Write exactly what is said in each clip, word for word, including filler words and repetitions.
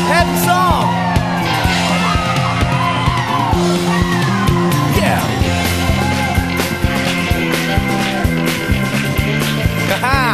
happy song. Yeah. 하하.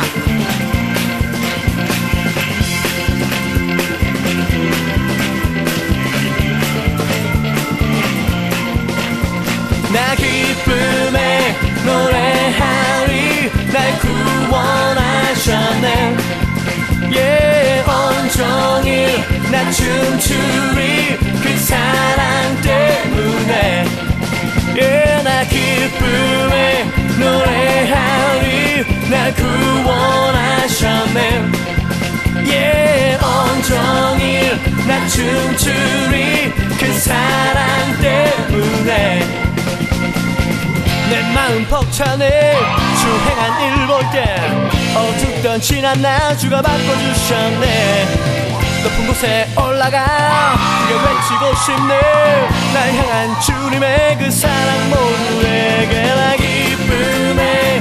나 기쁨에 노래하리 날 구원하셨네. 예, 온종일 나 춤추리 그 사랑 때문에. 예, 나 기쁨에 노래하리 날 구원하셨네. 예, 온종일 나 춤추리 그 사랑 때문에. 내 마음 벅차네 주 행한 일 볼 때 어둡던 지난 날 주가 바꿔주셨네. 높은 곳에 올라가 그게 외치고 싶네. 날 향한 주님의 그 사랑 모두에게 나 기쁨에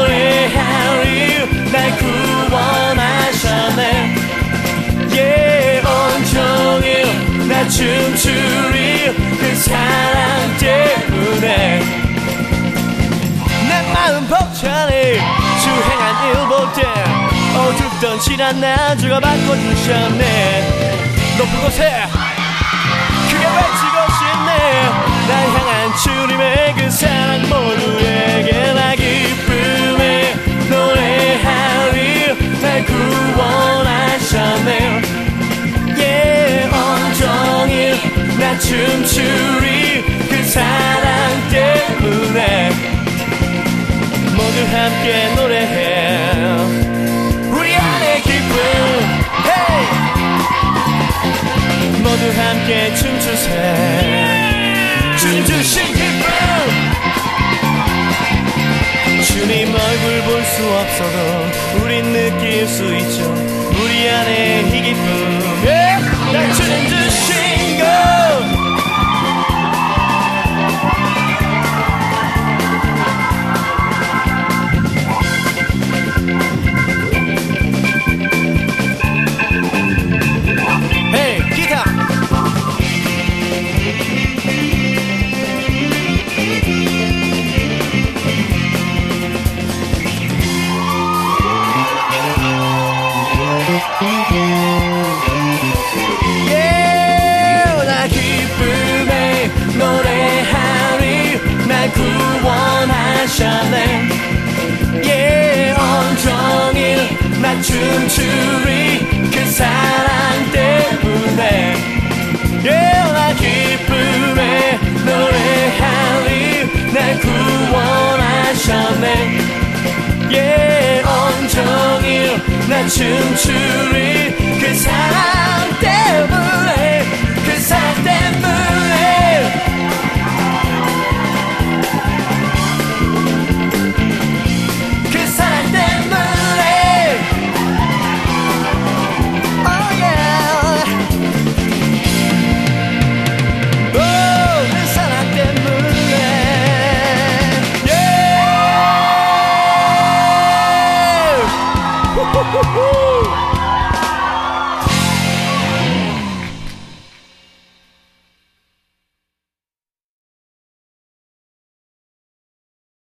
노래하리 날 구원하셨네. 예, 온종일 나 춤추리 그 사랑 때문에. 내 마음 벅차네 주 행한 일 볼 때 어둡던 지난 날 주가 바꿔주셨네. 높은 곳에 크게 외치고 싶네. 날 향한 주님의 그 사랑 모두에게 나 기쁨에 노래하리 날 구원하셨네. 예, 온종일 나 춤추리 그 사랑 때문에. 모두 함께 노래해 우리 안의 기쁨. hey! 모두 함께 춤추세 주님 주신 기쁨. 주님 얼굴 볼 수 없어도 우린 느낄 수 있죠. 우리 안에 이 기쁨. yeah! 날 주님 주신 것. 구원하셨네. 예, 온종일 나 춤추리 그 사랑 때문에. 예, 나 기쁨에 노래하리 날 구원하셨네. 예, 온종일 나 춤추리 그 사랑 때문에.